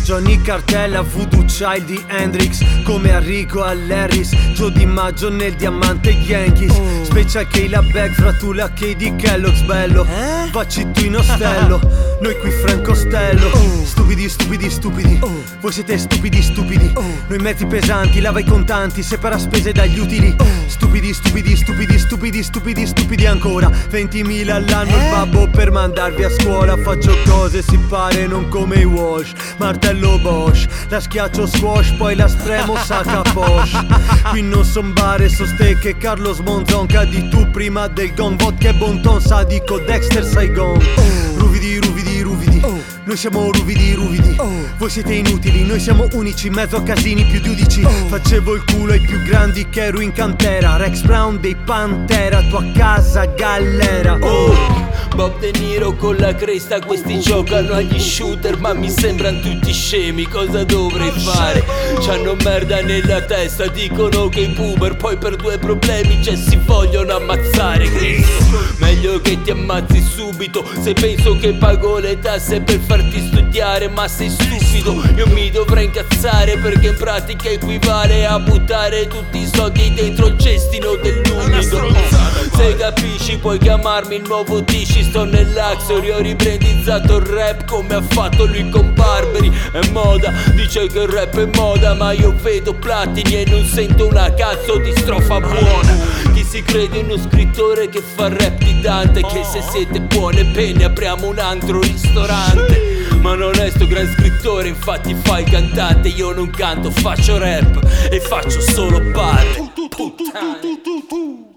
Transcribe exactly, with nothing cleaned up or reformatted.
Johnny Cartella, Voodoo Child di Hendrix, come Enrico all'Harris, Joe Di Maggio nel diamante Yankees. oh. Special K la bag, fratula K di Kellogg's bello. eh? Facci tu in ostello, noi qui Franco Stello. oh. Stupidi, stupidi, stupidi, oh. voi siete stupidi, stupidi. oh. Noi mezzi pesanti, lava i contanti, separa spese dagli utili. oh. Stupidi, stupidi, stupidi, stupidi, stupidi, stupidi ancora. ventimila all'anno eh? il babbo per mandarvi a scuola. Faccio cose si pare non come i wash, martello Bosch, la schiaccio squash, poi la spremo sacca Posh. Qui non son bare, so steak e Carlos Monzon. Cadi tu prima del gong, vodka e bon ton, sadico Dexter Saigon. oh. Ruvidi, ruvidi, ruvidi, oh. noi siamo ruvidi, ruvidi. oh. Voi siete inutili, noi siamo unici, in mezzo a casini più di udici. oh. Facevo il culo ai più grandi che ero in cantera. Rex Brown dei Pantera, tua casa galera. oh. Bob De Niro con la cresta, questi giocano agli shooter ma mi sembrano tutti scemi, cosa dovrei fare? C'hanno merda nella testa, dicono che i puber poi per due problemi già si vogliono ammazzare. Cristo, meglio che ti ammazzi subito, se penso che pago le tasse per farti studiare, ma sei stupido. Io mi dovrei incazzare perché in pratica equivale a buttare tutti i soldi dentro il cestino dell'umido. Se capisci puoi chiamarmi il nuovo Tici, sto nell'Axor, ho ribrandizzato il rap come ha fatto lui con Barberi. È moda, dice che il rap è moda, ma io vedo platini e non sento una cazzo di strofa buona. Chi si crede uno scrittore che fa rap di Dante, che se siete buone penne apriamo un altro ristorante. Ma non è sto gran scrittore, infatti fa il cantante. Io non canto, faccio rap e faccio solo parole. Puttane.